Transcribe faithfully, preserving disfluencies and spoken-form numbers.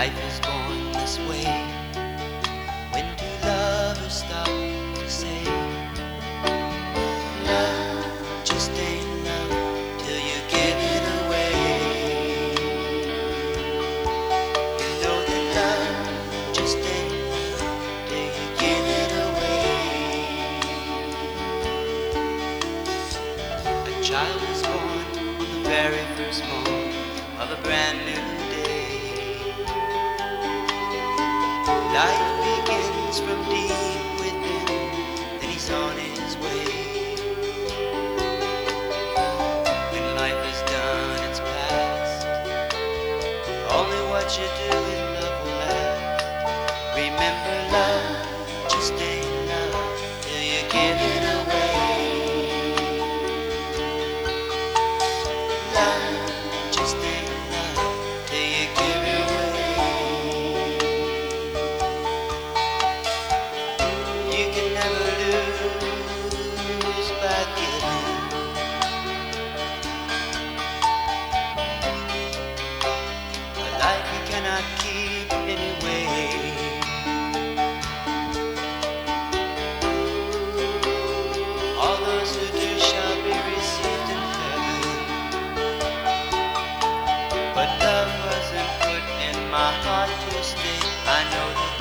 Life is born this way. When two lovers stop to say, love just ain't love till you give it away. You know that love just ain't love till you give it away. A child is born on the very first morn of a brand new day. Life begins from deep within, then he's on his way. When life is done, it's past. Only what you do in love will last. Remember, love just ain't love till you give it away. Love just ain't love till you give it away. You can never lose by giving. A life you cannot keep anyway. All those who do shall be received in heaven. But love wasn't put in my heart to stay. I know that